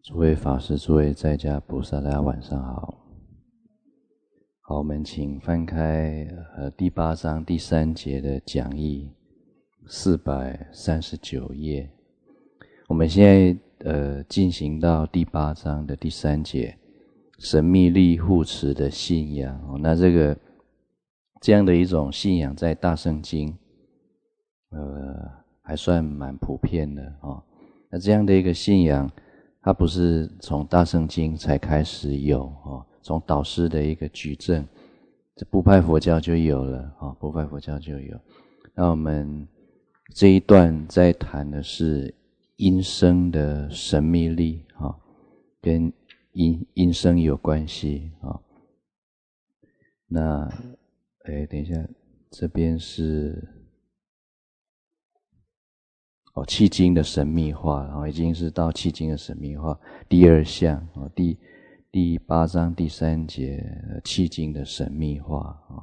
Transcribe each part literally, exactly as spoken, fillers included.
诸位法师、诸位在家菩萨，大家晚上好。好，我们请翻开呃第八章第三节的讲义，四百三十九页。我们现在呃进行到第八章的第三节，神秘力护持的信仰。哦、那这个这样的一种信仰，在大乘经呃还算蛮普遍的哦。那这样的一个信仰，它不是从大乘经才开始有哦，从导师的一个举证，这部派佛教就有了哦，部派佛教就有。那我们这一段在谈的是因声的神秘力啊、哦，跟因因声有关系啊、哦。那哎，等一下，这边是哦，契经的神秘化，然后已经是到契经的神秘化第二项啊，第第八章第三节契经的神秘化啊。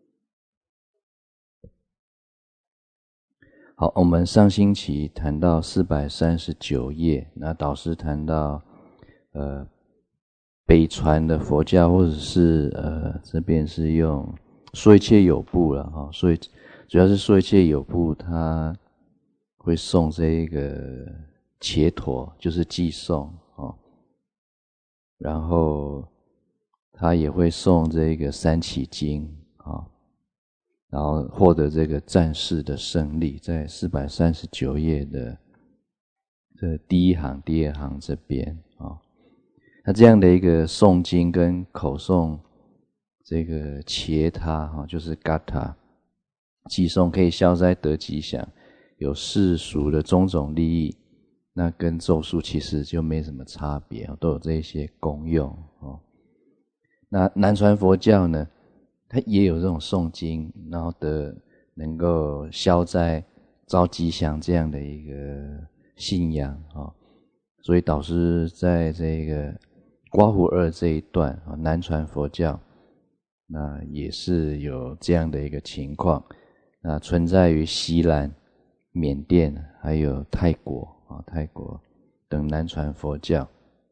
好，我们上星期谈到四百三十九页，那导师谈到呃北传的佛教，或者是呃这边是用说一切有部了哈，所以主要是说一切有部它会诵这个伽陀，就是偈颂哦，然后他也会诵这个三起经啊、哦，然后获得这个战士的胜利，在四百三十九页的这第一行、第二行这边啊、哦，那这样的一个诵经跟口诵这个伽他哈，就是嘎塔偈颂，可以消灾得吉祥。有世俗的种种利益，那跟咒术其实就没什么差别，都有这一些功用哦。那南传佛教呢，它也有这种诵经，然后得能够消灾招吉祥这样的一个信仰啊。所以导师在这个刮胡二这一段啊，南传佛教那也是有这样的一个情况，那存在于西兰、缅甸还有泰国啊，泰国等南传佛教。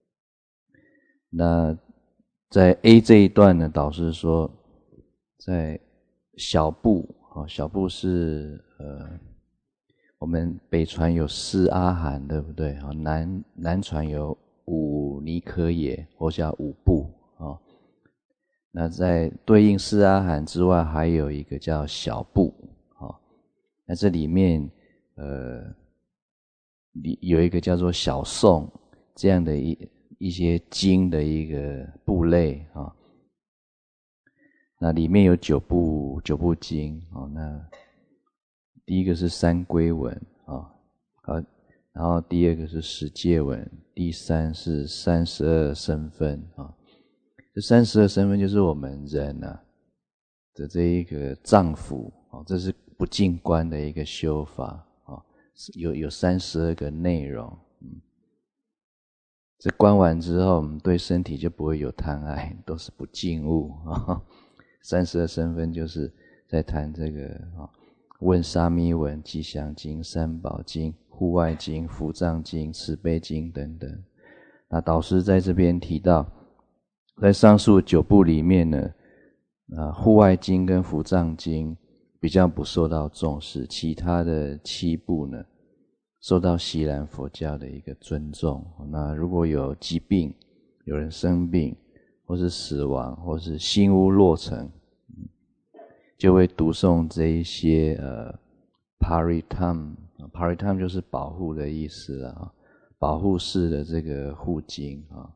那在 A 这一段呢，导师说，在小部啊，小部是呃，我们北传有四阿含，对不对？啊，南南传有五尼科也，或叫五部啊。那在对应四阿含之外，还有一个叫小部啊。那这里面呃，有一个叫做小颂这样的一一些经的一个部类啊，那里面有九部九部经啊。那第一个是三归文啊，好，然后第二个是十戒文，第三是三十二身分啊。这三十二身分就是我们人啊的这一个脏腑啊，这是不净观的一个修法啊，有有三十二个内容，嗯，这观完之后，我们对身体就不会有贪爱，都是不净物啊。三十二身分就是在谈这个啊，问沙弥文、吉祥经、三宝经、护外经、伏藏经、慈悲经等等。那导师在这边提到，在上述九部里面呢，啊，护外经跟伏藏经比较不受到重视，其他的七部呢，受到西兰佛教的一个尊重。那如果有疾病，有人生病，或是死亡，或是心屋落成，就会读诵这一些呃 paritam paritam 就是保护的意思啊，保护式的这个护经啊。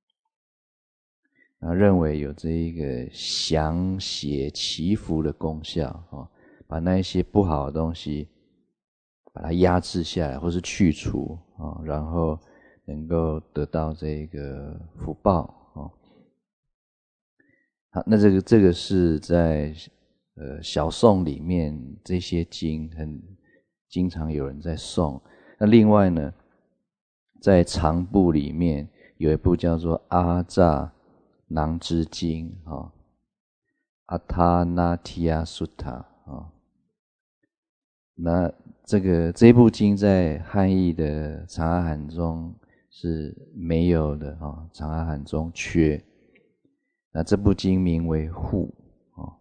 然后认为有这一个降邪祈福的功效啊，把那一些不好的东西把它压制下来，或是去除啊，然后能够得到这个福报啊。好，那这个这个是在呃小颂里面这些经很经常有人在诵。那另外呢，在长部里面有一部叫做阿扎囊支经啊，阿他那提亚苏塔啊。那这个这部经在汉译的长阿含中是没有的啊，长阿含中缺。那这部经名为护啊，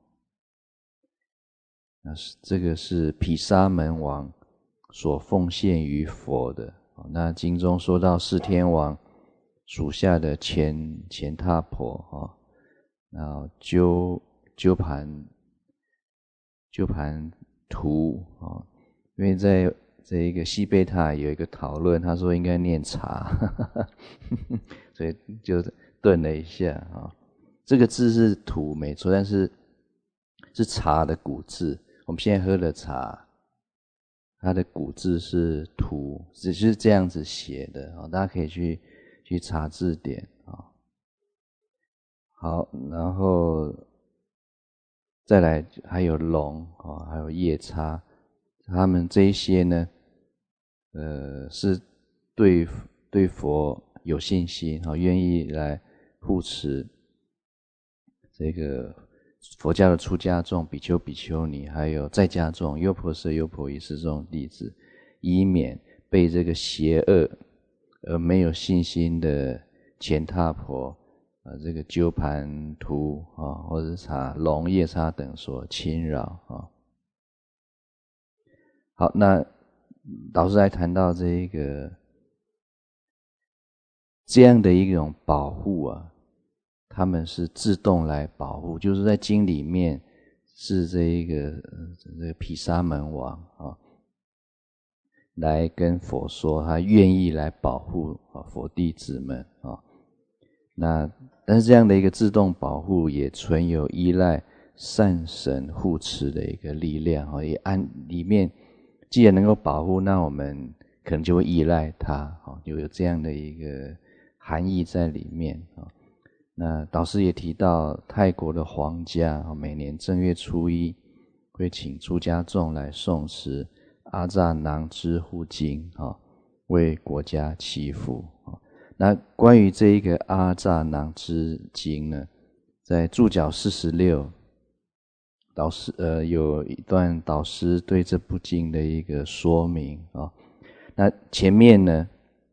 那是这个是毗沙门王所奉献于佛的。那经中说到释天王属下的乾乾闼婆啊，然后鸠鸠盘鸠盘荼啊，因为在这一个西贝塔有一个讨论，他说应该念茶，所以就顿了一下啊。这个字是荼没错，但是是茶的古字。我们现在喝的茶，它的古字是荼，只是这样子写的啊，大家可以去去查字典啊。好，然后再来还有龙啊，还有夜叉，他们这一些呢，呃，是对对佛有信心啊，愿意来护持这个佛教的出家众、比丘、比丘尼，还有在家众、优婆塞、优婆夷是这种弟子，以免被这个邪恶而没有信心的乾闼婆啊，这个鸠盘荼啊，或者是茶龙、夜叉等所侵扰啊。好，那导师来谈到这一个这样的一种保护啊，他们是自动来保护，就是在经里面是这一个这个毗沙门王啊，来跟佛说，他愿意来保护啊佛弟子们啊。那但是这样的一个自动保护也存有依赖善神护持的一个力量啊，也按里面既然能够保护，那我们可能就会依赖它啊，就有这样的一个含义在里面啊。那导师也提到，泰国的皇家每年正月初一会请出家众来诵持阿扎囊支护经啊，为国家祈福啊。那关于这一个阿扎囊支经呢，在注脚四十六，导师呃有一段导师对这部经的一个说明啊。那前面呢，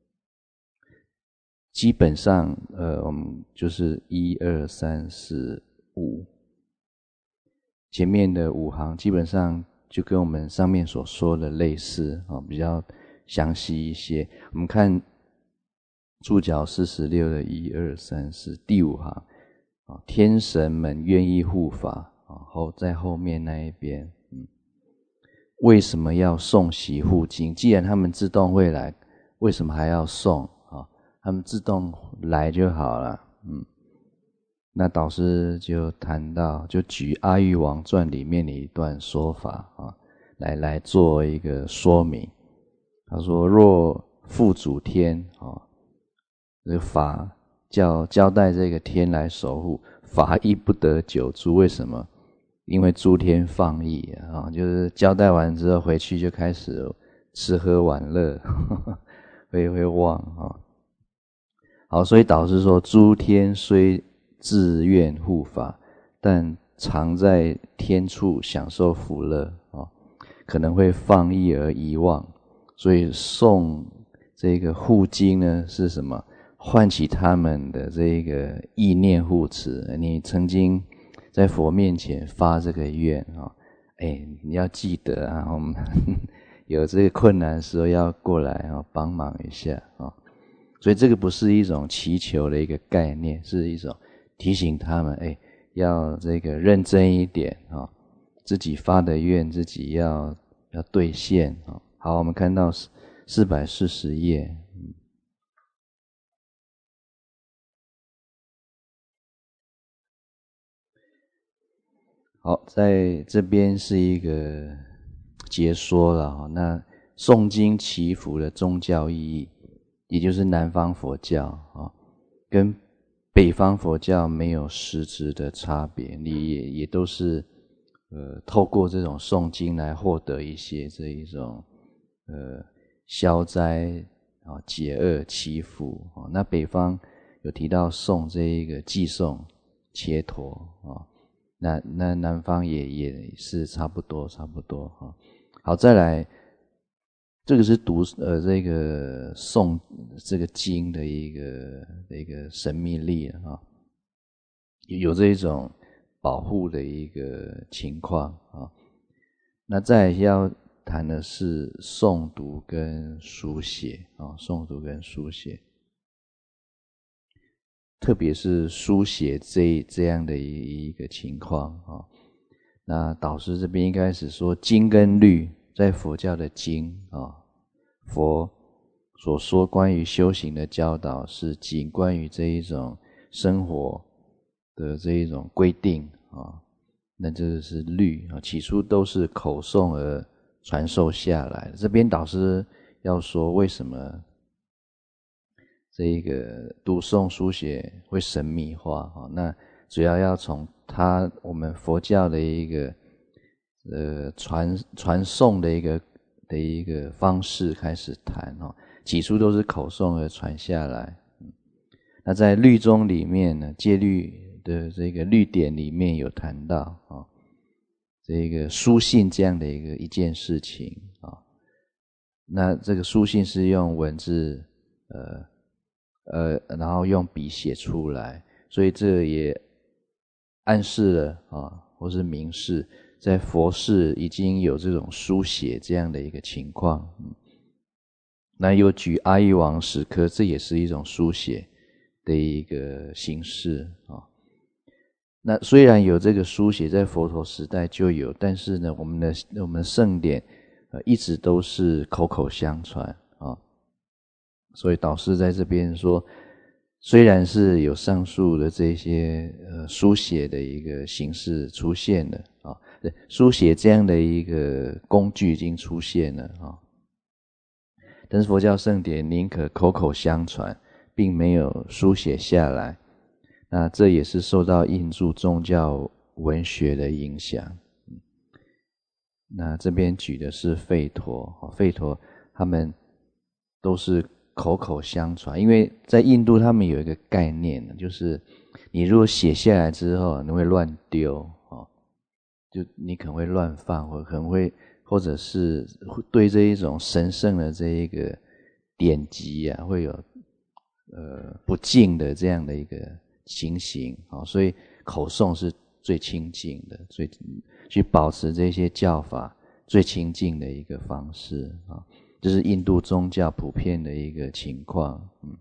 基本上呃我们就是一二三四五，前面的五行基本上就跟我们上面所说的类似啊，比较详细一些。我们看注脚四十六的一二三四第五行啊，天神们愿意护法啊，后在后面那一边，嗯，为什么要诵习护经？既然他们自动会来，为什么还要诵啊？他们自动来就好了，嗯。那导师就谈到，就举《阿育王传》里面的一段说法啊，来来做一个说明。他说：若父祖天啊，这个法叫交代这个天来守护，法亦不得久住。为什么？因为诸天放逸啊，就是交代完之后回去就开始吃喝玩乐，呵呵会会忘啊。好，所以导师说，诸天虽自愿护法，但常在天处享受福乐啊，可能会放逸而遗忘。所以诵这个护经呢，是什么？唤起他们的这个意念护持。你曾经在佛面前发这个愿啊，哎，你要记得啊，我们有这个困难的时候要过来啊，帮忙一下啊。所以这个不是一种祈求的一个概念，是一种提醒他们，哎，要这个认真一点啊，自己发的愿自己要要兑现啊。好，我们看到四百四十页，嗯，好，在这边是一个解说了哈。那诵经祈福的宗教意义，也就是南方佛教啊，跟北方佛教没有实质的差别，你也也都是呃透过这种诵经来获得一些这一种呃消灾啊、解厄、祈福啊。那北方有提到诵这一个寄诵、切陀啊，那那南方也也是差不多差不多啊。好，再来这个是读呃这个诵这个经的一个的一个神秘力啊，有这一种保护的一个情况啊。那再要谈的是诵读跟书写啊，诵读跟书写，特别是书写这这样的一个情况啊。那导师这边应该是说经跟律，在佛教的经啊，佛所说关于修行的教导是经，关于这一种生活的这一种规定啊，那这是律啊，起初都是口诵而传授下来的。这边导师要说为什么这个读诵书写会神秘化啊？那主要要从他我们佛教的一个呃传传诵的一个的一个方式开始谈哦。起初都是口诵而传下来，那在律宗里面呢，戒律的这个律典里面有谈到啊，这个书信这样的一个一件事情啊。那这个书信是用文字呃呃，然后用笔写出来，所以这也暗示了啊，或是明示，在佛世已经有这种书写这样的一个情况。嗯，那又举阿育王石刻，这也是一种书写的一个形式啊。那虽然有这个书写，在佛陀时代就有，但是呢，我们的我们圣典呃一直都是口口相传啊。所以导师在这边说，虽然是有上述的这些呃书写的一个形式出现了啊，书写这样的一个工具已经出现了啊，但是佛教圣典宁可口口相传，并没有书写下来。那这也是受到印度宗教文学的影响。那这边举的是吠陀，吠陀他们都是口口相传，因为在印度他们有一个概念，就是你如果写下来之后，你会乱丢哦，就你可能会乱放，或可能会或者是对这一种神圣的这一个典籍啊，会有呃不敬的这样的一个情形啊，所以口诵是最亲近的，最去保持这些教法最亲近的一个方式啊。这是印度宗教普遍的一个情况。嗯，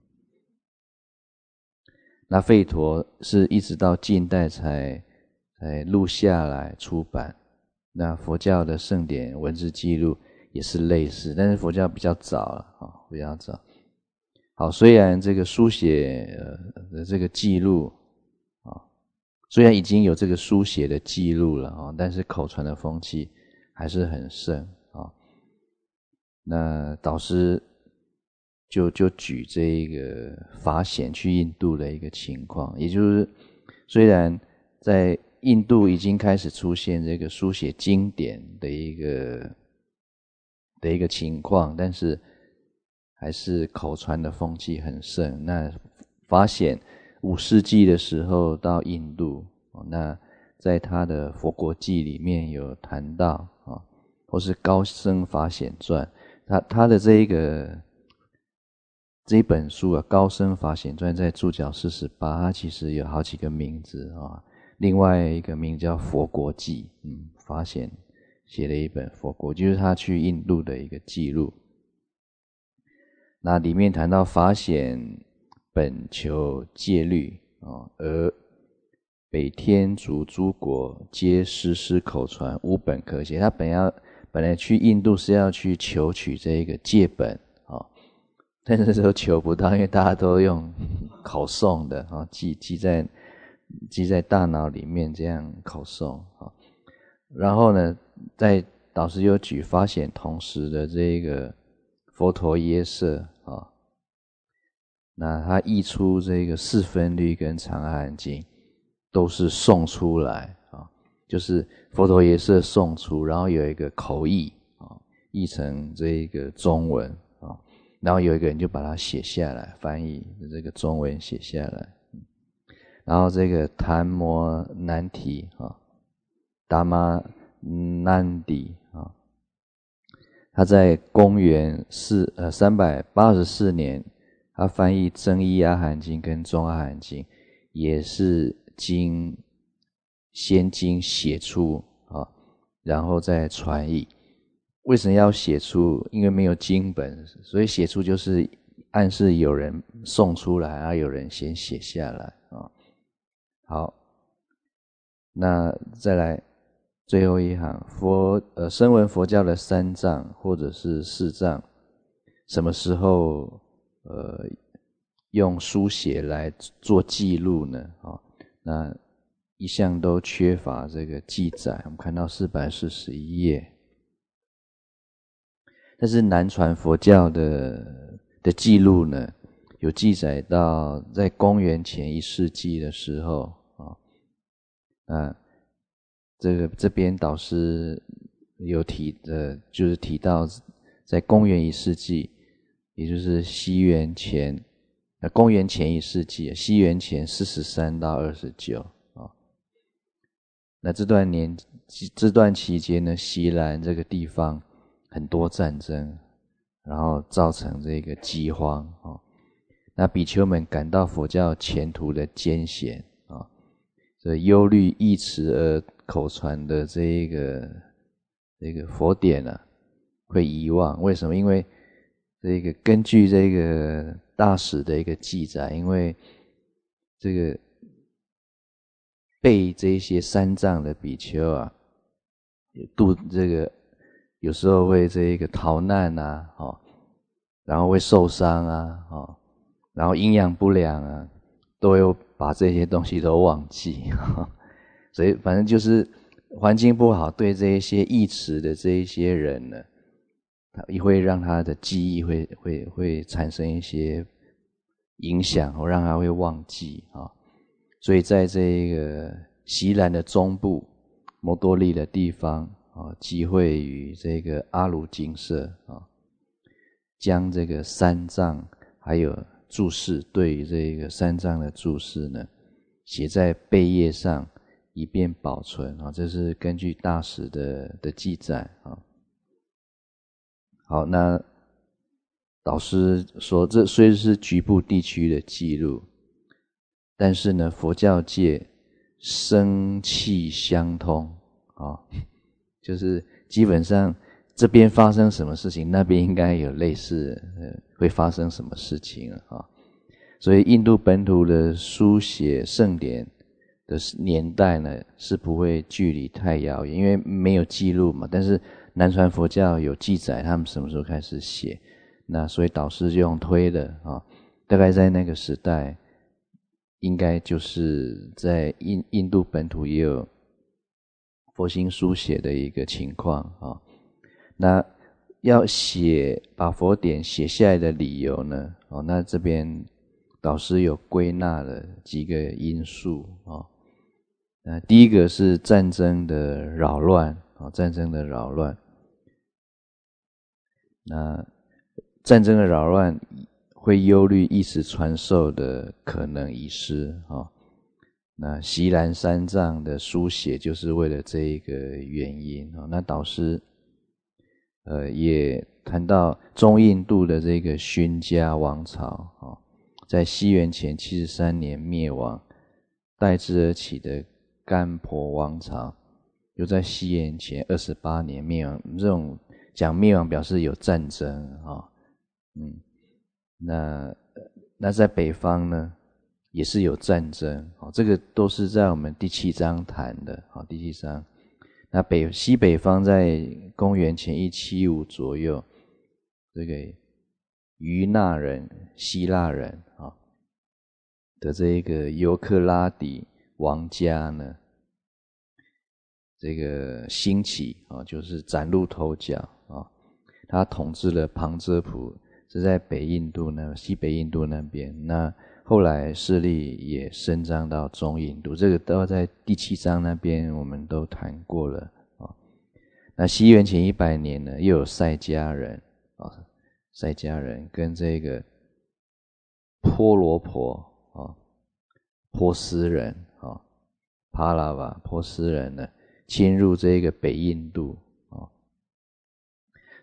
那吠陀是一直到近代才才录下来出版。那佛教的圣典文字记录也是类似，但是佛教比较早了啊，比较早。好，虽然这个书写的这个记录啊，虽然已经有这个书写的记录了啊，但是口传的风气还是很盛啊。那导师就就举这一个法显去印度的一个情况，也就是虽然在印度已经开始出现这个书写经典的一个的一个情况，但是还是口传的风气很盛。那法显五世纪的时候到印度，那在他的佛国记里面有谈到啊，或是高僧法显传，他他的这一个这一本书啊，《高僧法显传》在注脚四十八，它其实有好几个名字啊。另外一个名叫《佛国记》，嗯，法显写了一本《佛国》，就是他去印度的一个记录。那里面谈到法显本求戒律啊，而北天竺诸国皆师师口传，无本可写。他本要本来去印度是要去求取这一个戒本啊，但是都求不到，因为大家都用口诵的啊，记记在记在大脑里面这样口诵啊。然后呢，在导师又举法显同时的这个佛陀耶舍啊，那他译出这个四分律跟长阿含经，都是诵出来啊，就是佛陀耶舍诵出，然后有一个口译啊，译成这个中文啊，然后有一个人就把它写下来，翻译这个中文写下来，然后这个檀摩难提啊，达玛难底啊， 他在公元四呃三百八十四年，他翻译《增一阿含经》跟《中阿含经》，也是经先经写出啊，然后再传译。为什么要写出？因为没有经本，所以写出就是暗示有人送出来啊，有人先写下来啊。好，那再来。最后一行，佛呃，声闻佛教的三藏或者是四藏，什么时候呃用书写来做记录呢？啊、哦，那一向都缺乏这个记载。我们看到四百四十一页，但是南传佛教的的记录呢，有记载到在公元前一世纪的时候啊，啊。这个这边导师有提呃，就是提到在公元一世纪，也就是西元前呃公元前一世纪，西元前四十三到二十九啊。那这段年这段期间呢，西兰这个地方很多战争，然后造成这个饥荒啊。那比丘们感到佛教前途的艰险啊，这忧虑易持而口传的这一个这个佛典啊，会遗忘。为什么？因为这个根据这个大史的一个记载，因为这个被这些三藏的比丘啊，度这个有时候会这一个逃难啊，哦，然后会受伤啊，哦，然后营养不良啊，都有把这些东西都忘记。所以反正就是环境不好，对这一些忆持的这一些人呢，他也会让他的记忆会会会产生一些影响，或让他会忘记啊。所以在这个锡兰的中部摩多利的地方啊，集会于这个阿卢精舍啊，将这个三藏还有注释，对于这个三藏的注释呢，写在贝叶上，以便保存啊，这是根据大史的的记载啊。好，那导师说，这虽是局部地区的记录，但是呢，佛教界生气相通啊，就是基本上这边发生什么事情，那边应该有类似呃会发生什么事情啊。所以印度本土的书写圣典的年代呢，是不会距离太遥远，因为没有记录嘛。但是南传佛教有记载他们什么时候开始写，那所以导师就用推的啊，大概在那个时代，应该就是在印印度本土也有佛心书写的一个情况啊。那要写把佛典写下来的理由呢？哦，那这边导师有归纳了几个因素啊。那第一个是战争的扰乱啊，战争的扰乱。那战争的扰乱会忧虑意识传授的可能遗失啊。那锡兰三藏的书写就是为了这一个原因啊。那导师呃也谈到中印度的这个勋家王朝啊，在西元前七十三年灭亡，代之而起的干婆王朝又在西元前二十八年灭亡。这种讲灭亡表示有战争啊，嗯，那那在北方呢也是有战争，这个都是在我们第七章谈的。第七章，那北西北方在公元前一七五左右，这个于那人、希腊人啊的这一个尤克拉底王家呢，这个兴起啊，就是崭露头角啊。他统治了旁遮普，是在北印度呢，西北印度那边。那后来势力也伸张到中印度，这个都在第七章那边我们都谈过了啊。那西元前一百年呢，又有塞迦人啊，塞迦人跟这个波罗婆啊，波斯人啊，帕拉瓦波斯人呢，侵入这个北印度啊，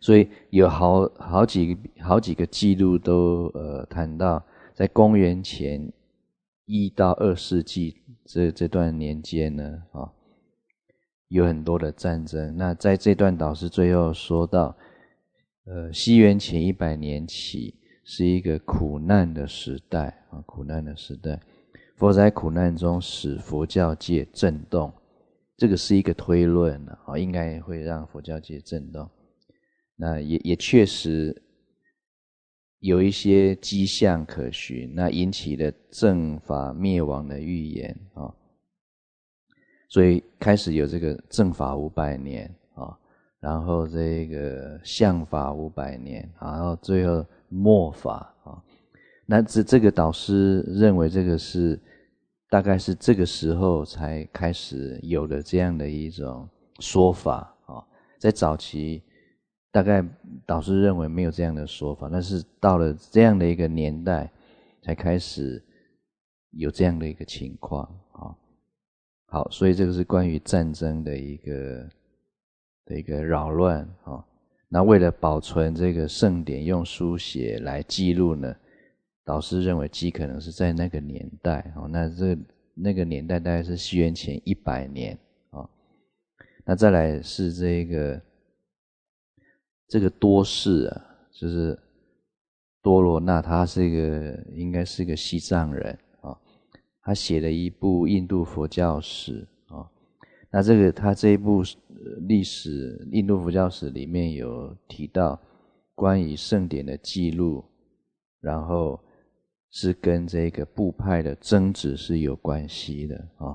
所以有好好几好几个记录都呃谈到，在公元前一到二世纪这这段年间呢，啊、哦，有很多的战争。那在这段导师最后说到，呃，西元前一百年起是一个苦难的时代啊，苦难的时代。佛在苦难中使佛教界震动，这个是一个推论啊，应该会让佛教界震动。那也也确实有一些迹象可循，那引起了正法灭亡的预言啊，所以开始有这个正法五百年啊，然后这个相法五百年，然后最后末法啊。那这这个导师认为这个是大概是这个时候才开始有的这样的一种说法啊，在早期大概导师认为没有这样的说法，但是到了这样的一个年代才开始有这样的一个情况啊。好，所以这个是关于战争的一个的一个扰乱啊。那为了保存这个圣典，用书写来记录呢，导师认为极可能是在那个年代啊。那这那个年代大概是西元前一百年啊。那再来是这个这个多士啊，就是多罗那，他是一个应该是一个西藏人啊。他写了一部印度佛教史啊，那这个他这一部历史印度佛教史里面有提到关于圣典的记录，然后是跟这个部派的争执是有关系的啊，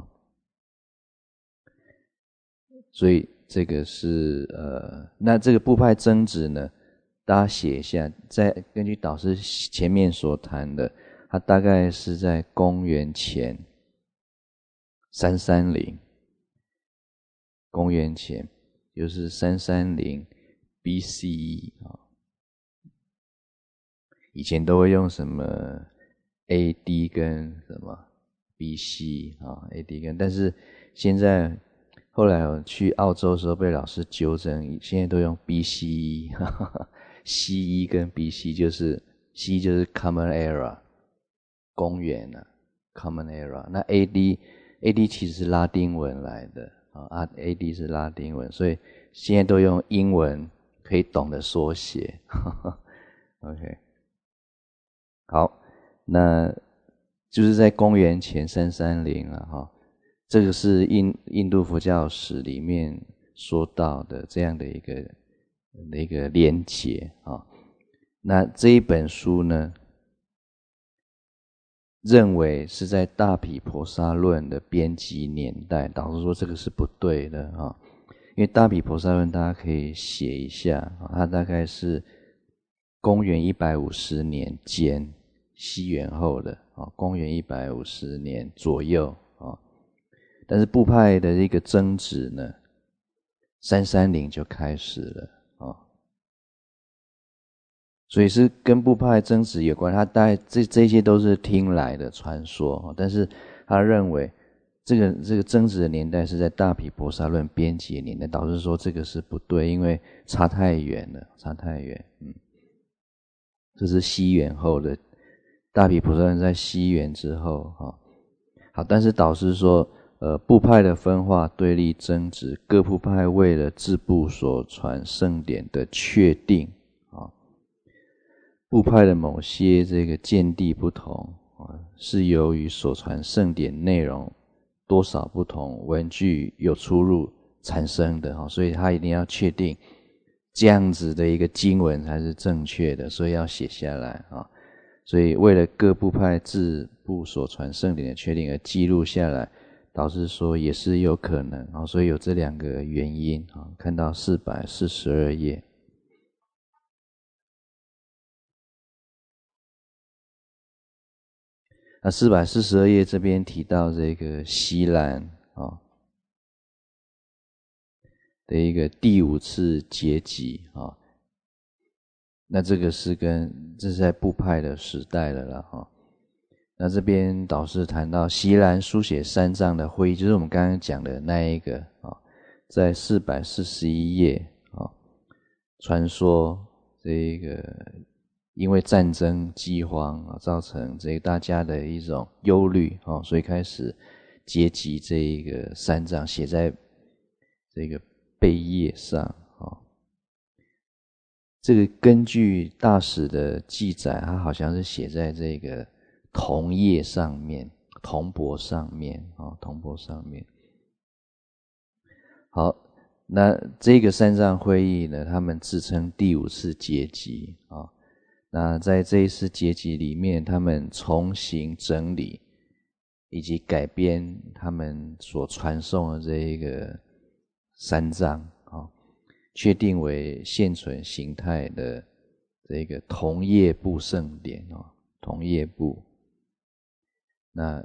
所以这个是呃，那这个部派争执呢，大家写一下，再根据导师前面所谈的。它大概是在公元前三三零，公元前就是三三零 B C E 啊，以前都会用什么 A D 跟什么 B C 啊 ，A D 跟，但是现在后来我去澳洲的时候被老师纠正，现在都用 B C E， 哈哈 C E 跟 B C 就是 C 就是 Common Era。公元啊 Common Era， 那 A D A D 其实是拉丁文来的啊 ，A D 是拉丁文，所以现在都用英文可以懂的缩写。OK， 好，那就是在公元前三三零了哈，这个是印印度佛教史里面说到的这样的一个的一个连结啊。那这一本书呢，认为是在大毗婆沙论的编辑年代，导师说这个是不对的啊，因为大毗婆沙论大家可以写一下，它大概是公元一百五十年间，西元后的啊，公元一百五十年左右啊，但是部派的一个争执呢，三三零就开始了啊。所以是跟部派争执有关，他大概这这些都是听来的传说，但是他认为这个这个争执的年代是在大毗婆沙论编辑的年代，导致说这个是不对，因为差太远了，差太远，嗯，这是西元后的大毗婆沙论在西元之后哈，好，但是导师说，呃，部派的分化、对立、争执，各部派为了自部所传圣典的确定。部派的某些这个见地不同啊，是由于所传圣典内容多少不同，文句有出入产生的啊，所以他一定要确定这样子的一个经文才是正确的，所以要写下来啊。所以为了各部派自部所传圣典的确定而记录下来，导师说也是有可能啊，所以有这两个原因啊。看到四百四十二页。那四百四十二页这边提到这个西兰啊、哦、的一个第五次结集啊、哦，那这个是跟这是在部派的时代了啦哈、哦。那这边导师谈到西兰书写三藏的会议，就是我们刚刚讲的那一个啊、哦，在四百四十一页啊、哦， 传说这个因为战争饥荒啊，造成这个大家的一种忧虑啊，所以开始结集这一个三藏，写在这个贝叶上啊。这个根据大史的记载，它好像是写在这个铜叶上面、铜帛上面啊，铜帛上面。好，那这个三藏会议呢，他们自称第五次结集啊。那在这一次结集里面，他们重新整理以及改编他们所传颂的这一个三藏啊，确定为现存形态的这个同业部圣典啊，同业部。那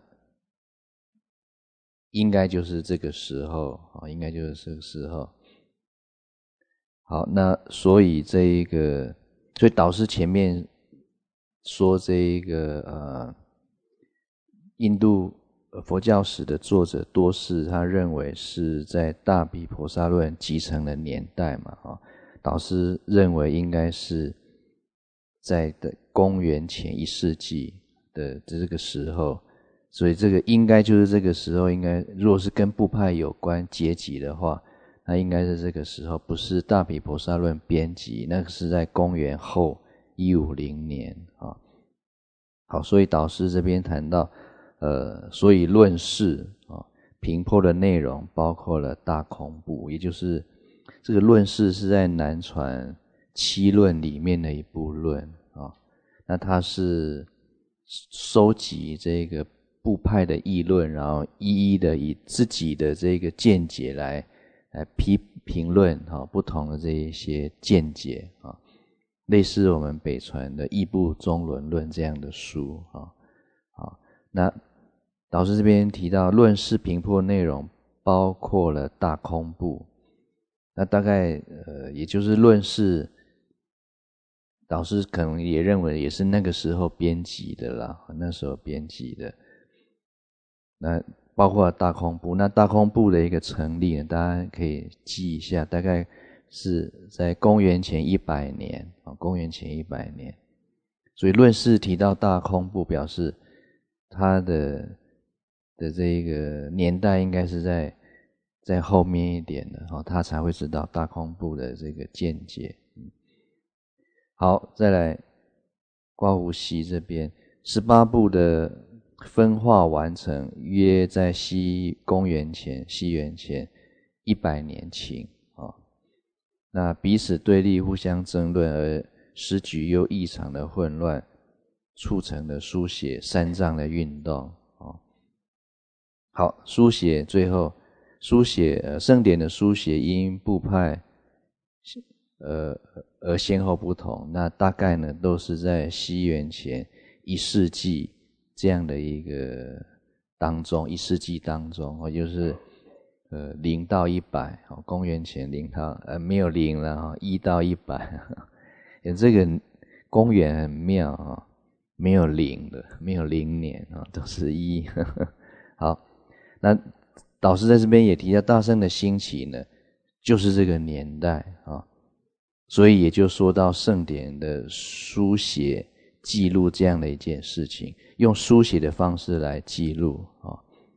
应该就是这个时候啊，应该就是这个时候。好，那所以这一个，所以导师前面说这一个呃，印度佛教史的作者多士，他认为是在大毗婆沙论集成的年代嘛，啊，导师认为应该是在的公元前一世纪的这个时候，所以这个应该就是这个时候，应该如果是跟部派有关结集的话，那应该是这个时候，不是大毗婆沙论编辑，那个是在公元后一五零年啊。好，所以导师这边谈到，呃，所以论释啊，评破的内容包括了大空部，也就是这个论释是在南传七论里面的一部论啊。那它是收集这个部派的议论，然后一一的以自己的这个见解来来批评论哈不同的这一些见解啊，类似我们北传的义部中伦论这样的书啊。好，那导师这边提到论释评破内容包括了大空部，那大概呃也就是论释，导师可能也认为也是那个时候编辑的啦，那时候编辑的。那包括了大空部，那大空部的一个成立呢，大家可以记一下，大概是在公元前一百年啊，公元前一百年。所以论释提到大空部，表示它的的这个年代应该是在在后面一点的哈，他才会知道大空部的这个见解。好，再来刮胡溪这边十八部的分化完成，约在西公元前西元前一百年頃啊。那彼此对立，互相争论，而时局又异常的混乱，促成了书写三藏的运动啊。好，书写最后书写呃圣典的书写因部派呃而先后不同，那大概呢都是在西元前一世纪这样的一个当中，一世纪当中，哦，就是呃零到一百，哦，公元前零到呃没有零了哈，一到一百，这个公元很妙啊，没有零的，没有零年啊，都是一。好，那导师在这边也提到大乘的兴起呢，就是这个年代啊。所以也就说到圣典的书写记录这样的一件事情，用书写的方式来记录啊。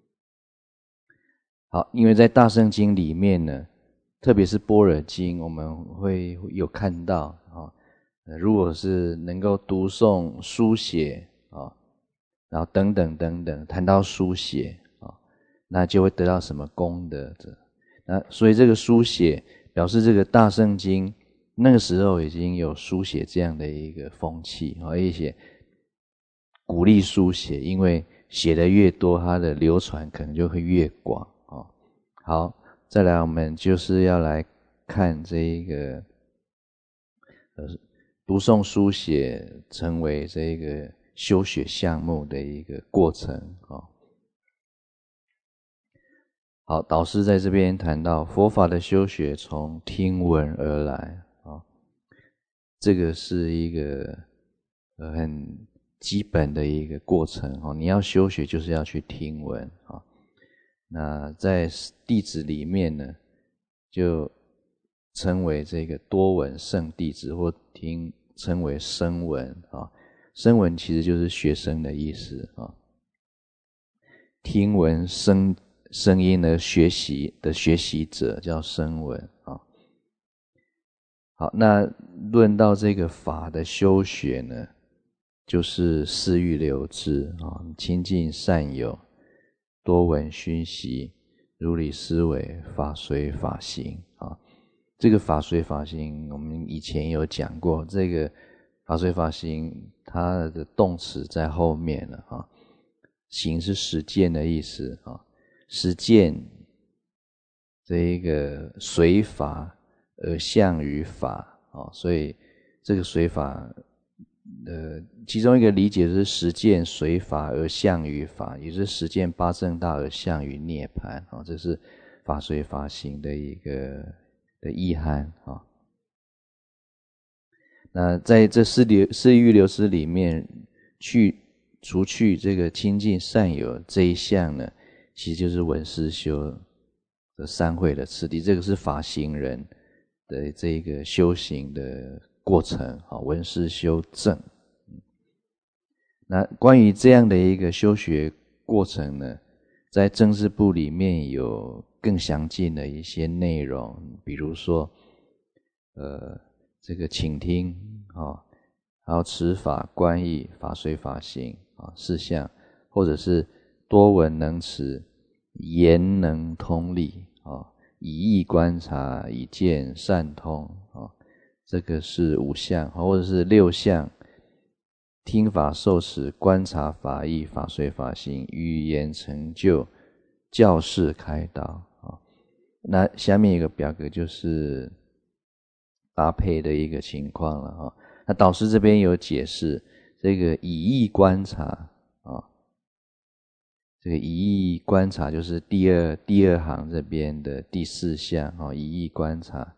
好，因为在大圣经里面呢，特别是般若经，我们会有看到啊，如果是能够读诵书写啊，然后等等等等，谈到书写啊，那就会得到什么功德的。那所以这个书写表示这个大圣经那个时候已经有书写这样的一个风气，而且鼓励书写，因为写的越多，它的流传可能就会越广。好，再来我们就是要来看这一个呃读诵书写成为这个修学项目的一个过程啊。好，导师在这边谈到佛法的修学从听闻而来啊，这个是一个很基本的一个过程哦。你要修学就是要去听闻啊。那在弟子里面呢，就称为这个多闻圣弟子，或听称为声闻啊。声闻其实就是学生的意思啊。听闻声声音的学习的学习者叫声闻啊。好，那论到这个法的修学呢，就是四欲流支啊，亲近善友，多闻熏习，如理思维，法随法行啊。这个法随法行，我们以前有讲过，这个法随法行，它的动词在后面了啊。行是实践的意思啊，实践这一个随法而向于法啊，所以这个随法，呃，其中一个理解是实践随法而向于法，也就是实践八正道而向于涅槃啊，这是法随法行的一个的意涵啊。那在这四流四欲流支里面，去除去这个亲近善友这一项呢，其实就是闻思修的三会的次第，这个是法行人的这个修行的过程啊，闻思修正。那关于这样的一个修学过程呢，在政治部里面有更详尽的一些内容，比如说，呃，这个倾听啊，还有持法、观意、法随法行啊四项，或者是多闻能持、言能通利啊，以意观察、以见善通啊，这个是五项，或者是六项。听法受持，观察法义，法随法行，语言成就，教示开导啊。那下面一个表格就是搭配的一个情况了啊。那导师这边有解释，这个以意观察啊，这个以意观察就是第二第二行这边的第四项啊，以意观察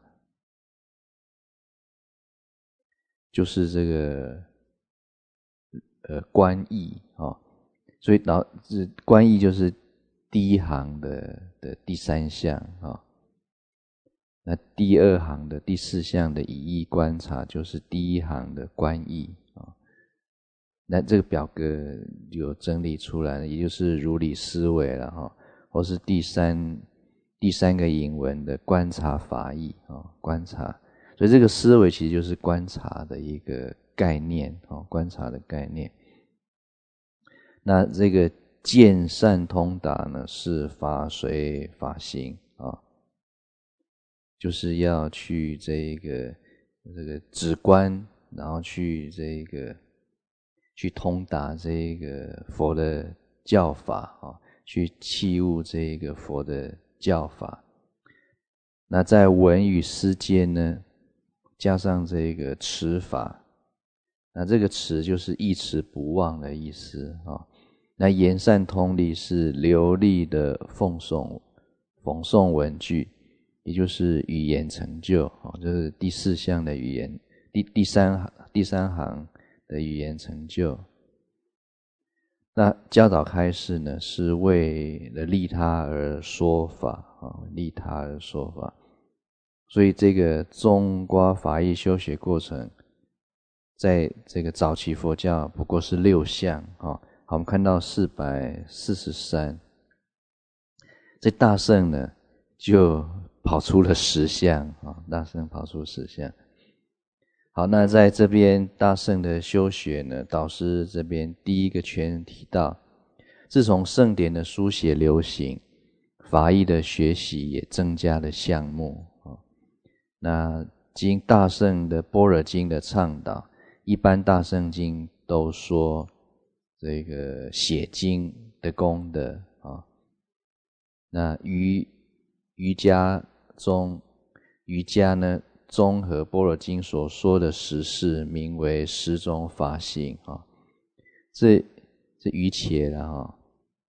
就是这个。呃，观意啊，所以导致观意就是第一行的的第三项啊，那第二行的第四项的以意观察就是第一行的观意啊。那这个表格有整理出来，也就是如理思维了哈，或是第三第三个引文的观察法义啊，观察，所以这个思维其实就是观察的一个概念啊，观察的概念。那这个见善通达呢，是法随法行啊，就是要去这个这个止观，然后去这个去通达这个佛的教法啊，去契悟这个佛的教法。那在闻与思间呢，加上这个持法，那这个持就是忆持不忘的意思啊。那言善通利是流利的奉诵讽诵文句，也就是语言成就啊，这是第四项的语言，第第三行第三行的语言成就。那教导开示呢，是为了利他而说法啊，利他而说法。所以这个中观法义修学过程，在这个早期佛教不过是六项啊。好，我们看到四百四十三，这大乘呢就跑出了十项啊，大乘跑出十项。好，那在这边大乘的修学呢，导师这边第一个圈提到，自从圣典的书写流行，法义的学习也增加了项目啊。那经大乘的般若经的倡导，一般大乘经都说这个写经的功德啊。那瑜瑜伽中，瑜伽呢综合般若经所说的十事，名为十种法行啊。这这瑜伽啦哈，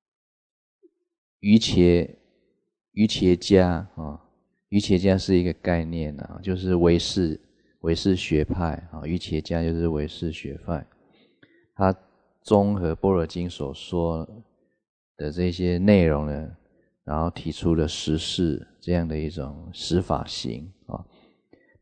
瑜伽瑜伽家啊，瑜伽家是一个概念啊，就是唯识唯识学派啊，瑜伽家就是唯识学派，它综合般若经所说的这些内容呢，然后提出了十事这样的一种十法行啊。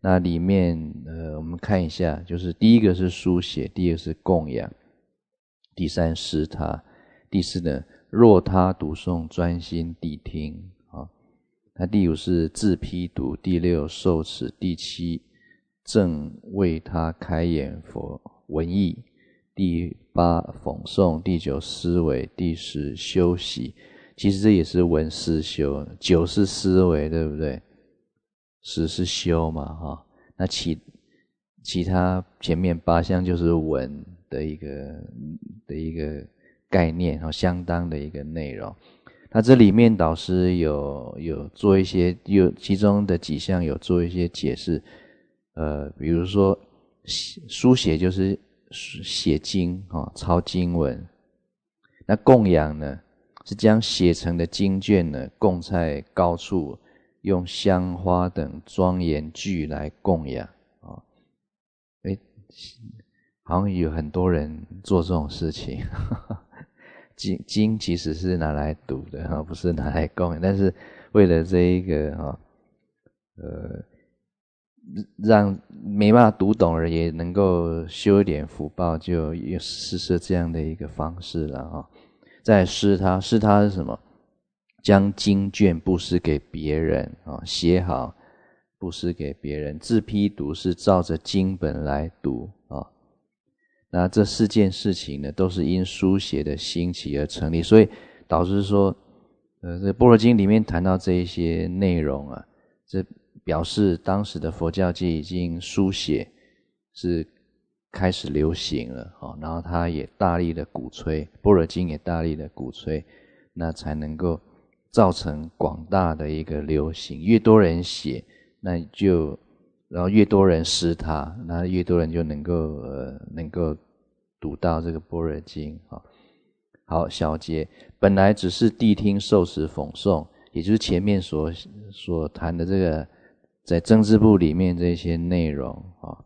那里面呃，我们看一下，就是第一个是书写，第二个是供养，第三施他，第四呢，若他读诵专心谛听啊。那第五是自批读，第六受持，第七正为他开眼佛文义，第八讽诵，第九思维，第十修习。其实这也是闻思修，九是思维，对不对？十是修嘛，哈，那其其他前面八项就是闻的一个的一个概念，哈，相当的一个内容。那这里面导师有有做一些，有其中的几项有做一些解释，呃，比如说书写就是写经啊，抄经文。那供养呢，是将写成的经卷呢供在高处，用香花等庄严具来供养啊。诶，好像有很多人做这种事情。经经其实是拿来读的哈，不是拿来供养，但是为了这一个哈，呃，让没办法读懂的人也能够修一点福报，就试试这样的一个方式了哈。再施他，施他是什么？将经卷布施给别人啊，写好布施给别人。自批读是照着经本来读啊。那这四件事情呢，都是因书写的兴起而成立，所以导致说，呃，这《般若经》里面谈到这一些内容啊，这表示当时的佛教界已经书写是开始流行了啊，然后他也大力的鼓吹，《般若经》也大力的鼓吹，那才能够造成广大的一个流行，越多人写，那就然后越多人施它，那越多人就能够呃能够读到这个般若经啊。好，小节本来只是谛听受持讽诵，也就是前面所所谈的这个在政治部里面这些内容啊。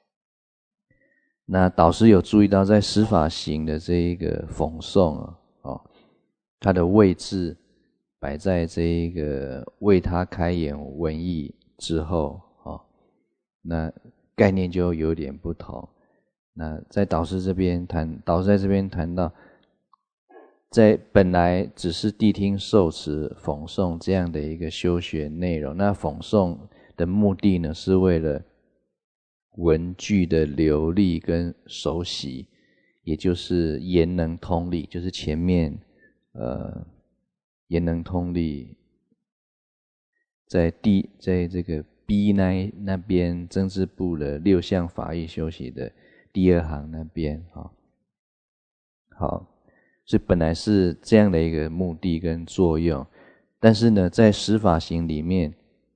那导师有注意到，在十法行的这一个讽诵啊，哦，它的位置摆在这一个为他开眼文义之后啊，那概念就有点不同。那在导师这边谈，导师在这边谈到，在本来只是谛听受持讽诵这样的一个修学内容，那讽诵的目的呢，是为了文句的流利跟熟悉，也就是言能通利，就是前面呃言能通利在第在这个 B 那那边政治部的六项法义修习的第二行那边啊、哦，好，所以本来是这样的一个目的跟作用，但是呢，在十法行里面，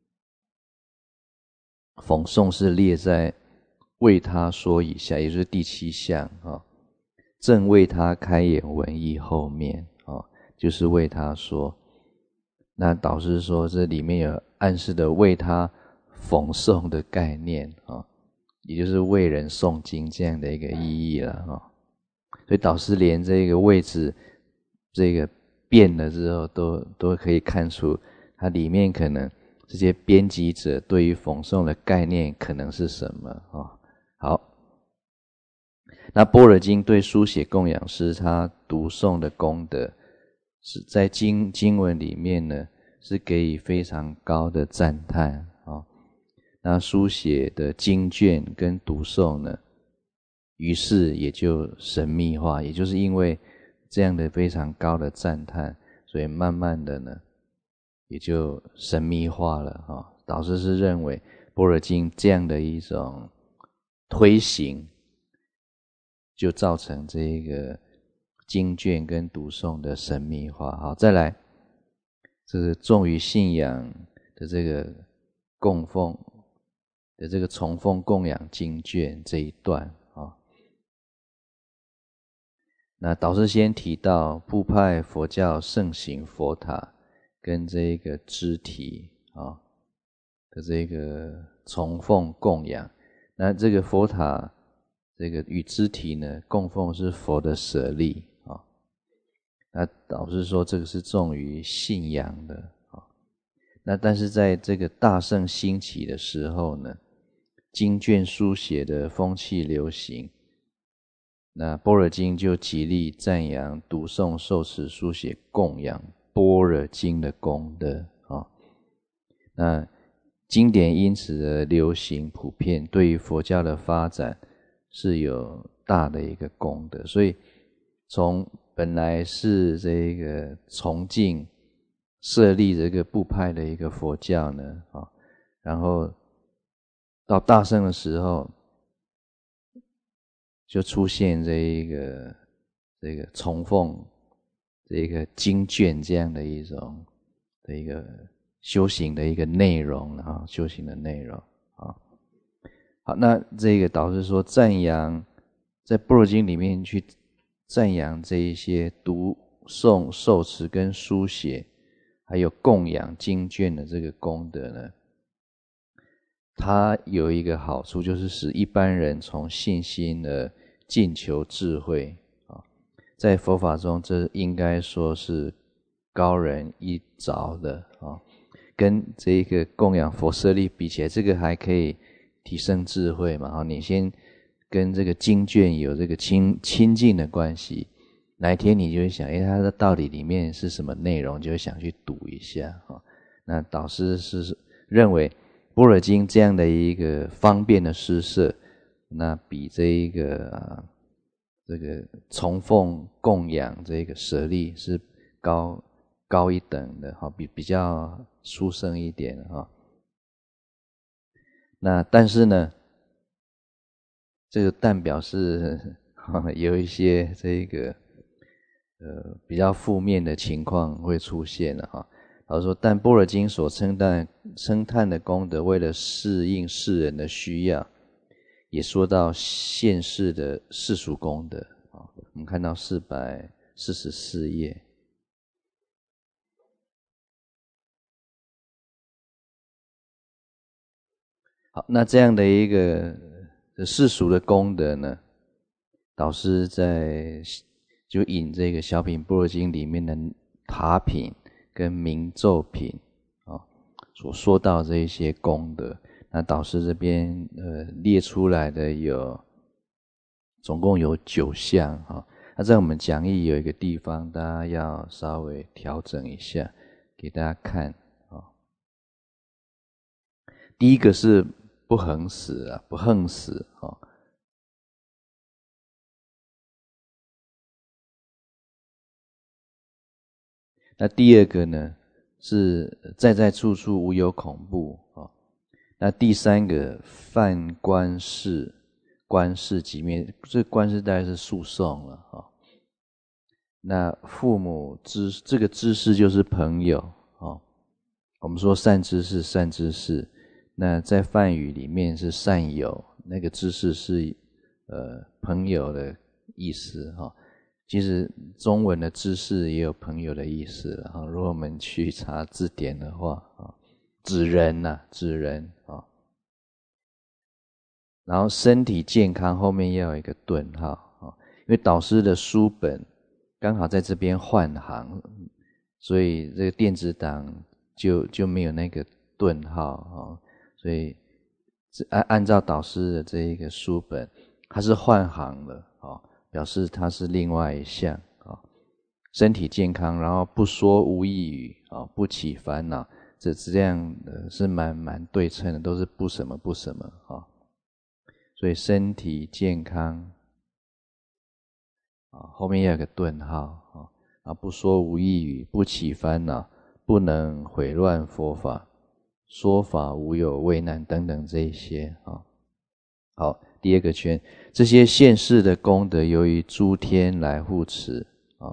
讽诵是列在为他说以下，也就是第七项啊、哦，正为他开眼文义后面啊、哦，就是为他说。那导师说这里面有暗示的为他讽诵的概念啊、哦，也就是为人诵经这样的一个意义了啊、哦。所以导师连这个位置这个变了之后，都都可以看出它里面可能这些编辑者对于讽诵的概念可能是什么啊、哦？好，那般若经对书写供养师他读诵的功德，是在经经文里面呢，是给予非常高的赞叹啊、哦。那书写的经卷跟读诵呢，于是也就神秘化，也就是因为这样的非常高的赞叹，所以慢慢的呢，也就神秘化了啊、哦。导师是认为般若经这样的一种推行，就造成这个经卷跟读诵的神秘化。好，再来，这是重于信仰的这个供奉的这个崇奉供养经卷这一段啊、哦。那导师先提到部派佛教盛行佛塔跟这个肢体啊、哦、的这个崇奉供养，那这个佛塔这个与肢体呢供奉是佛的舍利啊、哦。那导师说这个是重于信仰的啊、哦。那但是在这个大乘兴起的时候呢， 经卷书写的风气流行，那般若经就极力赞扬读诵、受持、书写、供养般若经的功德啊。那经典因此的流行普遍，对于佛教的发展是有大的一个功德。所以从本来是这个崇敬设立这个部派的一个佛教呢，啊，然后到大乘的时候，就出现这一个这个崇奉这个经卷这样的一种的一个修行的一个内容啊，修行的内容啊。好，那这个导师说赞扬在般若经里面去赞扬这一些读诵、受持跟书写，还有供养经卷的这个功德呢，它有一个好处，就是使一般人从信心而进求智慧啊。在佛法中，这应该说是高人一着的啊。跟这个供养佛舍利比起来，这个还可以提升智慧嘛。你先跟这个经卷有这个亲亲近的关系，哪一天你就会想，诶，它的道理里面是什么内容，就会想去读一下。那导师是认为般若经这样的一个方便的施设，那比这一个、啊、这个崇奉供养这个舍利是高高一等的，比比较殊胜一点哈。那但是呢，这个但表示有一些这个呃比较负面的情况会出现了哈。他说，但般若经所称赞称叹的功德，为了适应世人的需要，也说到现世的世俗功德啊。我们看到四百四十四页。好，那这样的一个世俗的功德呢，导师在就引这个小品般若经里面的塔品跟明咒品啊，所说到这一些功德，那导师这边呃列出来的有总共有九项啊。那在我们讲义有一个地方，大家要稍微调整一下，给大家看啊。第一个是不横死啊，不横死啊。那第二个呢，是在在处处无有恐怖啊。那第三个犯官事，官事即灭，这官事大概是诉讼了啊。那父母知这个知识就是朋友啊。我们说善知识，善知识。那在梵语里面是善友，那个知识是呃朋友的意思哈。其实中文的知识也有朋友的意思了哈。如果我们去查字典的话啊，指人呐、啊，指人啊。然后身体健康后面要有一个顿号啊，因为导师的书本刚好在这边换行，所以这个电子档就就没有那个顿号啊。所以按按照导师的这一个书本，它是换行了啊，表示它是另外一项啊。身体健康，然后不说无益语啊，不起烦恼，这这样的是蛮蛮对称的，都是不什么不什么啊。所以身体健康啊，后面要有个顿号啊，然后不说无益语，不起烦恼，不能毁乱佛法。说法无有危难等等这一些啊。好，第二个圈，这些现世的功德由于诸天来护持啊，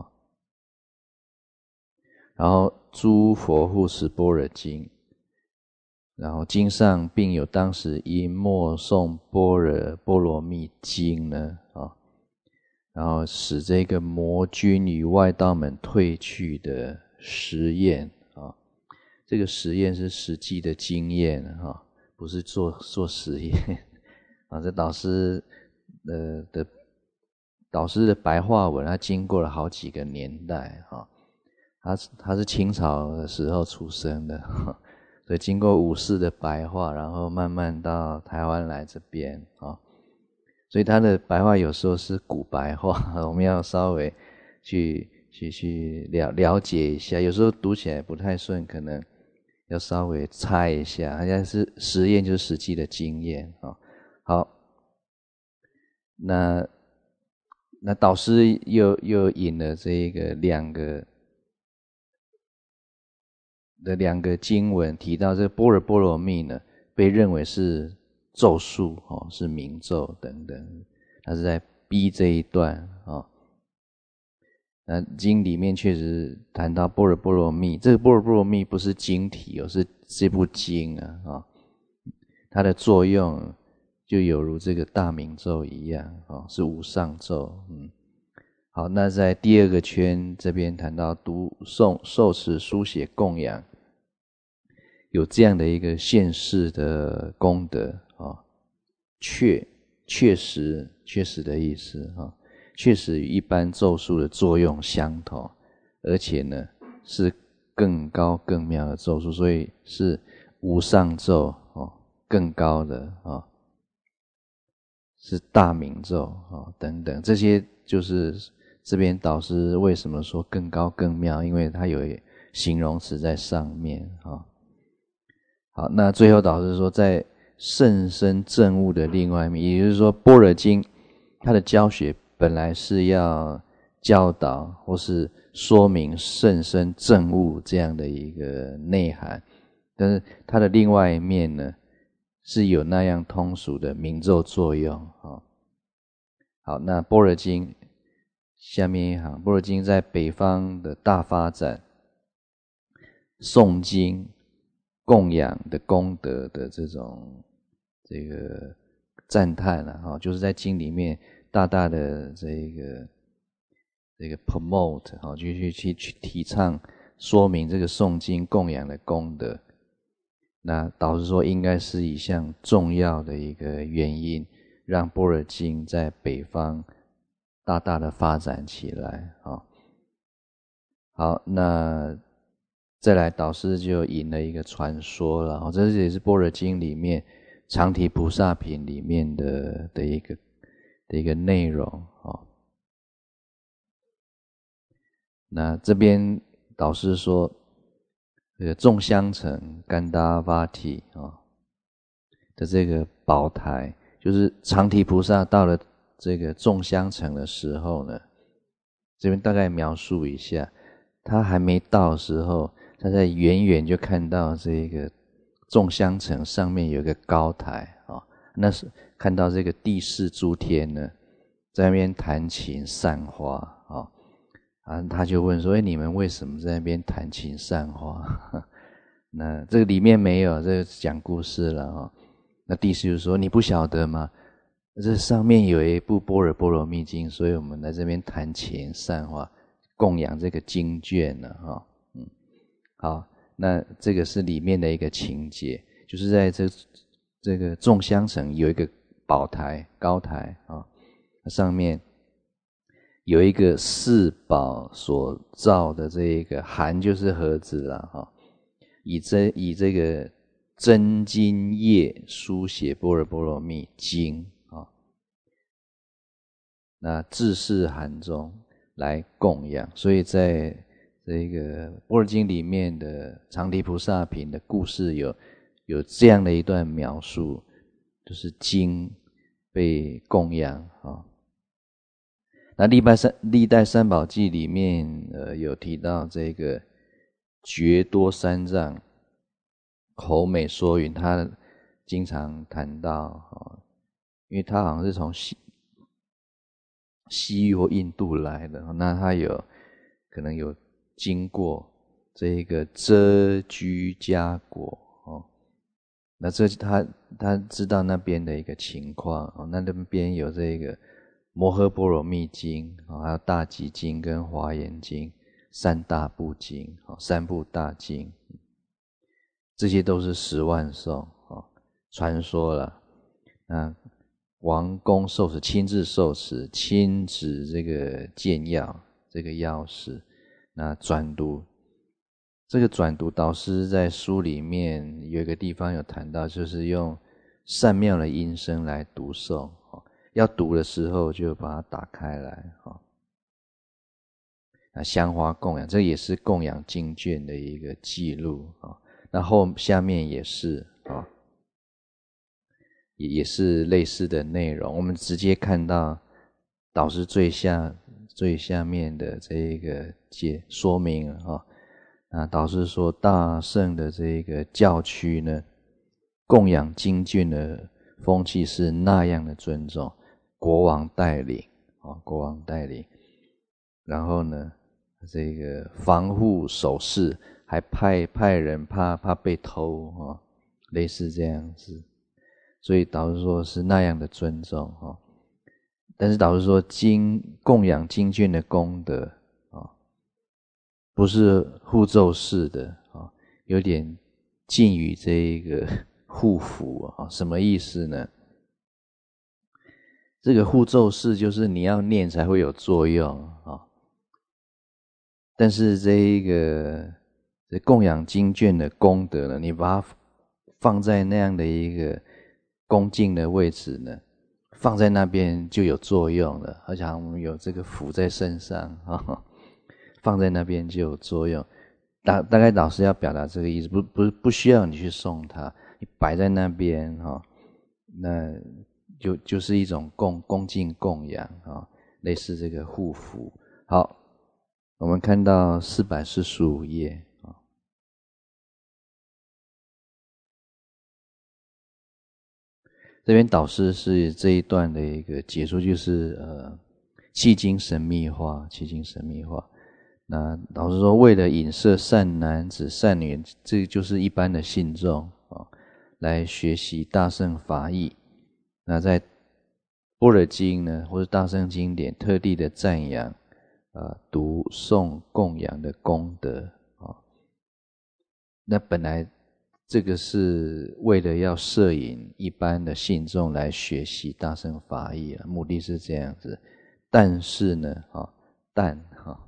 然后诸佛护持般若经，然后经上并有当时因默诵般若波罗蜜经呢啊，然后使这个魔君与外道们退去的实验啊。这个实验是实际的经验哈，不是做做实验啊。这导师呃的导师的白话文，他经过了好几个年代哈。他他是清朝的时候出生的， 所以经过五世的白话，然后慢慢到台湾来这边啊，所以他的白话有时候是古白话，我们要稍微去去去了了解一下，有时候读起来不太顺，可能要稍微猜一下，好像是实验就是实际的经验啊。好，那那导师又又引了这个两个的两个经文，提到这个般若波罗蜜呢，被认为是咒术哦，是明咒等等，他是在逼这一段哦。那经里面确实谈到般若波罗蜜，这个般若波罗蜜不是经体哦，是这部经啊啊、哦，它的作用就有如这个大明咒一样哦，是无上咒。嗯，好，那在第二个圈这边谈到读诵、受持、书写、供养，有这样的一个现世的功德啊、哦，确确实确实的意思啊。哦，确实与一般咒术的作用相同，而且呢是更高更妙的咒术，所以是无上咒哦，更高的哦，是大明咒哦等等，这些就是这边导师为什么说更高更妙，因为它有形容词在上面哦。好，那最后导师说，在甚深证悟的另外一面，也就是说般若经它的教学本来是要教导或是说明甚深证悟这样的一个内涵，但是它的另外一面呢，是有那样通俗的明咒作用。哦，好，那般若经下面一行，般若经在北方的大发展，诵经供养的功德的这种这个赞叹啊，哦，就是在经里面大大的这个这个 promote 哦，就去去去提倡说明这个诵经供养的功德。那导师说应该是一项重要的一个原因，让般若经在北方大大的发展起来啊。哦，好，那再来导师就引了一个传说了，哦，这也是般若经里面常提菩萨品里面的的一个的一个内容哦。那这边导师说，这个众香城甘达瓦提啊的这个宝台，就是常提菩萨到了这个众香城的时候呢，这边大概描述一下，他还没到的时候，他在远远就看到这个众香城上面有一个高台啊，那是看到这个地势诸天呢，在那边弹琴散花啊。啊，他就问说：“哎，你们为什么在那边弹琴散花？”那这个里面没有，这个讲故事了哦。那地师就说：“你不晓得吗？这上面有一部《般若波罗蜜经》，所以我们来这边弹琴散花，供养这个经卷呢。”哈，嗯，好，那这个是里面的一个情节，就是在这这个众香城有一个宝台高台啊，上面有一个四宝所造的这一个函，就是盒子啦哈，以这以这个真金叶书写般若波罗蜜经啊，那制式函中来供养，所以在这个般若经里面的常提菩萨品的故事有有这样的一段描述，就是经被供养啊。那历代三历代三宝记里面，呃，有提到这个觉多三藏口美说云，他经常谈到，哦，因为他好像是从西西域或印度来的，那他有可能有经过这个遮居迦国哦，那这他他知道那边的一个情况哦，那那边有这个摩诃般若蜜经，还有大集经跟华严经三大部经，三部大经，这些都是十万颂传说了。那王公受持，亲自受持，亲执这个剑药，这个药师，那转读这个转读导师在书里面有一个地方有谈到，就是用善妙的音声来读诵，要读的时候就把它打开来，那香花供养，这也是供养经卷的一个记录，那后下面也是也也是类似的内容，我们直接看到导师最下最下面的这一个解说明啊。啊，导师说大乘的这个教区呢，供养经卷的风气是那样的尊重，国王带领啊，国王带领，然后呢，这个防护守势，还派派人怕怕被偷啊，类似这样子，所以导师说是那样的尊重啊。但是导师说经供养经卷的功德不是护咒式的啊，有点近于这个护符啊，什么意思呢？这个护咒式就是你要念才会有作用啊，但是这一个这供养经卷的功德呢，你把它放在那样的一个恭敬的位置呢，放在那边就有作用了，而且我们有这个符在身上啊。放在那边就有作用，大大概导师要表达这个意思，不不不需要你去送它，你摆在那边哈、哦，那就就是一种恭恭敬供养啊、哦，类似这个护符。好，我们看到四百四十五页啊，这边导师是这一段的一个结束，就是呃，契经神秘化，契经神秘化。那老师说，为了引摄善男子善女人，这就是一般的信众啊，来学习大乘法义。那在般若经呢，或者大乘经典，特地的赞扬呃读诵供养的功德啊。那本来这个是为了要摄引一般的信众来学习大乘法义啊，目的是这样子。但是呢，啊，但哈。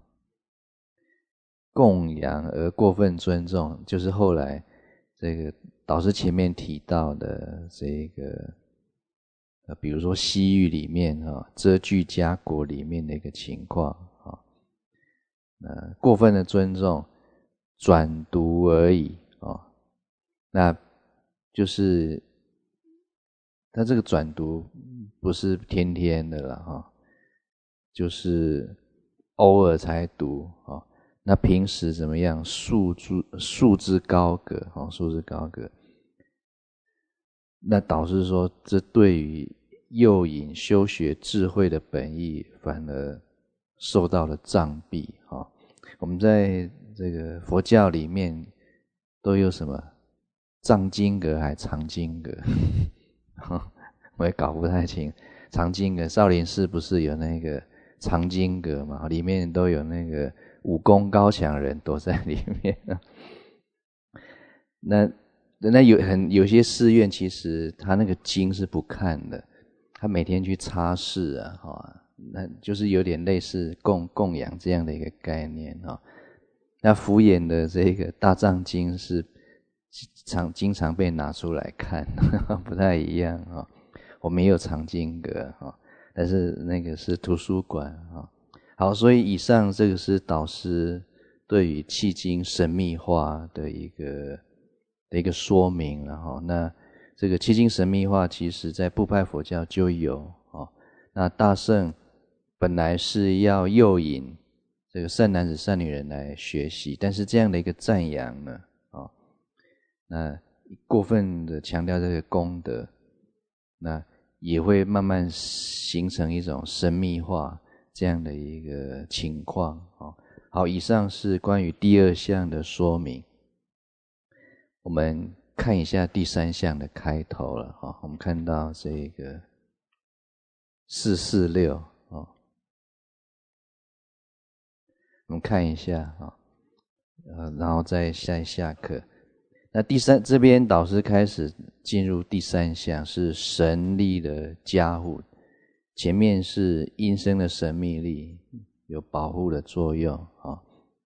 供养而过分尊重，就是后来这个导师前面提到的这个，呃，比如说西域里面啊，遮具家国里面的一个情况啊，呃，过分的尊重，转读而已啊，那就是他这个转读不是天天的了哈，就是偶尔才读啊。那平时怎么样？束之束之高阁，哦，束之高阁。那导师说，这对于诱引修学智慧的本意，反而受到了障蔽。哈，我们在这个佛教里面都有什么藏经阁还藏经阁？我也搞不太清。藏经阁，少林寺不是有那个藏经阁嘛？里面都有那个武功高强人躲在里面。那那有很有些寺院，其实他那个经是不看的，他每天去擦拭啊，哈，那就是有点类似供供养这样的一个概念啊。那福演的这个大藏经是常经常被拿出来看，不太一样啊。我们也有藏经阁啊，但是那个是图书馆啊。好，所以以上这个是导师对于契经神秘化的一个的一个说明，然后那这个契经神秘化其实在部派佛教就有啊。那大乘本来是要诱引这个善男子善女人来学习，但是这样的一个赞扬呢，啊，那过分的强调这个功德，那也会慢慢形成一种神秘化这样的一个情况。好，以上是关于第二项的说明。我们看一下第三项的开头了。我们看到这个四四六，我们看一下，然后再下下课。那第三这边导师开始进入第三项，是神力的加护。前面是音声的神秘力，有保护的作用啊。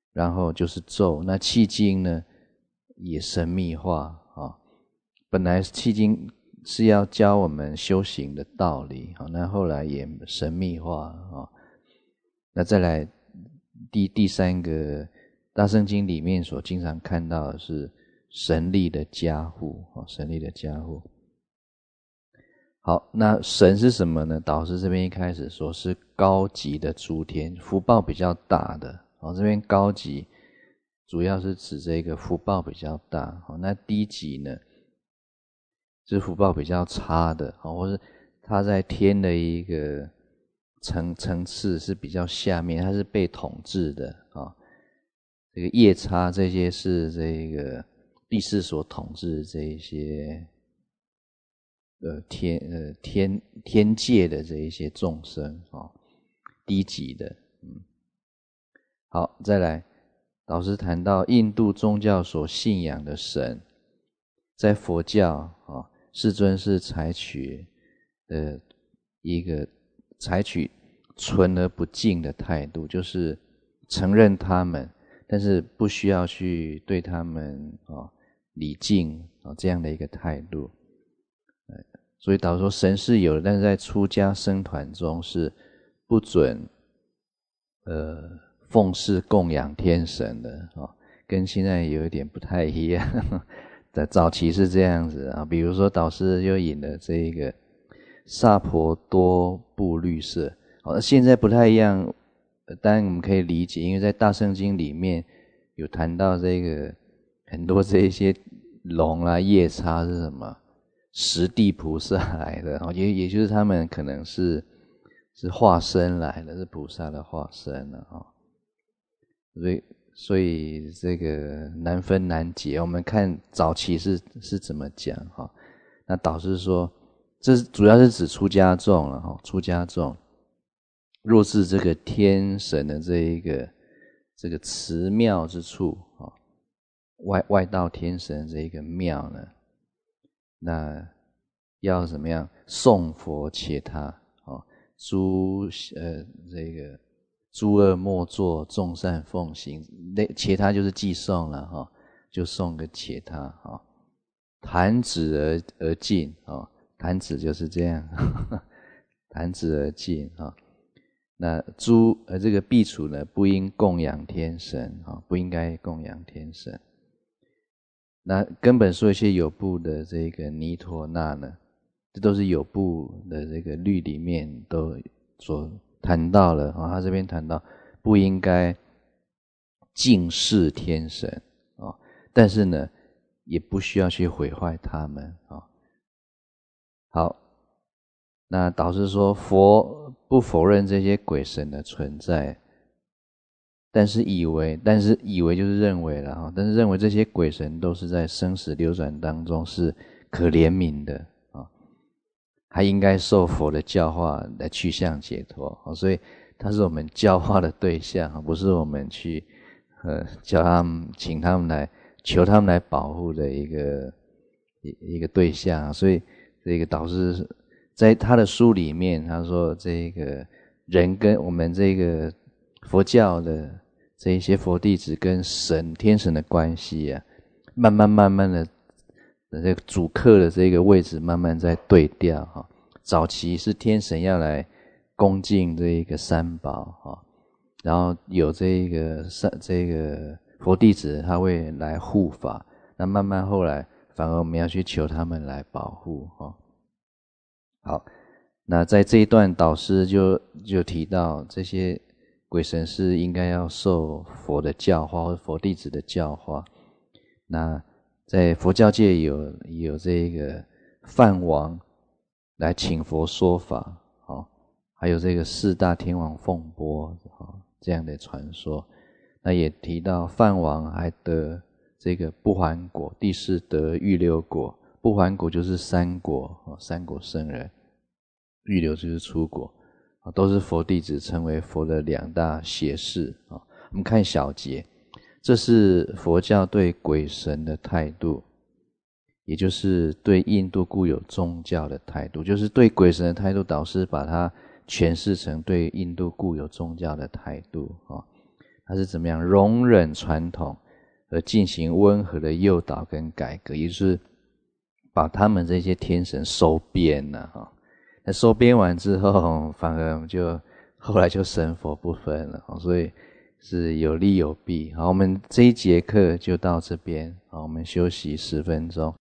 然后就是咒。那契经呢也神秘化啊，本来契经是要教我们修行的道理，那后来也神秘化啊。那再来第第三个大圣经里面所经常看到的是神力的加护，神力的加护。好，那神是什么呢？导师这边一开始说是高级的诸天，福报比较大的。好，这边高级主要是指这个福报比较大。好，那低级呢是福报比较差的，好，或是他在天的一个层层次是比较下面，他是被统治的啊。这个夜叉这些是这个帝释所统治的这一些呃天呃天天界的这一些众生啊，低级的。嗯，好，再来，老师谈到印度宗教所信仰的神，在佛教啊，世尊是采取呃一个采取纯而不净的态度，就是承认他们，但是不需要去对他们啊礼敬啊这样的一个态度。所以导致说神是有的，但是在出家僧团中是不准呃奉事供养天神的啊，跟现在有一点不太一样。在早期是这样子啊，比如说导师又引了这一个萨婆多布律舍，好，现在不太一样，当然我们可以理解，因为在大圣经里面有谈到这个很多这一些龙啊夜叉是什么十地菩萨来的，也也就是他们可能是是化身来的，是菩萨的化身了啊。所以所以这个难分难解，我们看早期是是怎么讲哈。那导师说，这主要是指出家众了哈，出家众若是这个天神的这一个这个祠庙之处啊，外外道天神这一个庙呢，那要怎么样诵佛切他啊？诸呃这个诸恶莫作，众善奉行。切他就是寄诵了哈，就诵个切他哈。弹指而而进啊，弹指就是这样，弹指而进啊。那诸呃这个苾芻呢，不应供养天神啊，不应该供养天神。那根本说一些有部的这个尼陀那呢，这都是有部的这个律里面都所谈到了啊。他这边谈到不应该敬视天神啊，但是呢，也不需要去毁坏他们啊。好，那导师说佛不否认这些鬼神的存在，但是以为，但是以为就是认为了哈，但是认为这些鬼神都是在生死流转当中是可怜悯的啊，还应该受佛的教化来去向解脱啊，所以他是我们教化的对象，不是我们去呃叫他们请他们来求他们来保护的一个一一个对象。所以这个导师在他的书里面他说，这个人跟我们这个佛教的这一些佛弟子跟神天神的关系啊，慢慢慢慢的这个主客的这个位置慢慢在对调哈。早期是天神要来恭敬这一个三宝哈，然后有这个三这个佛弟子他会来护法，那慢慢后来反而我们要去求他们来保护哈。好，那在这一段导师就就提到这些鬼神是应该要受佛的教化或佛弟子的教化。那在佛教界有有这个梵王来请佛说法，好，还有这个四大天王凤钵这样的传说。那也提到梵王还得这个不还果，第四得预流果。不还果就是三果，三果圣人，预流就是出果，都是佛弟子成为佛的两大胁侍。我们看小节，这是佛教对鬼神的态度，也就是对印度固有宗教的态度，就是对鬼神的态度，导师把它诠释成对印度固有宗教的态度。 他是怎么样容忍传统而进行温和的诱导跟改革，也就是把他们这些天神收编了哈。那收编完之后，反而就后来就神佛不分了，所以是有利有弊。好，我们这一节课就到这边，好，我们休息十分钟。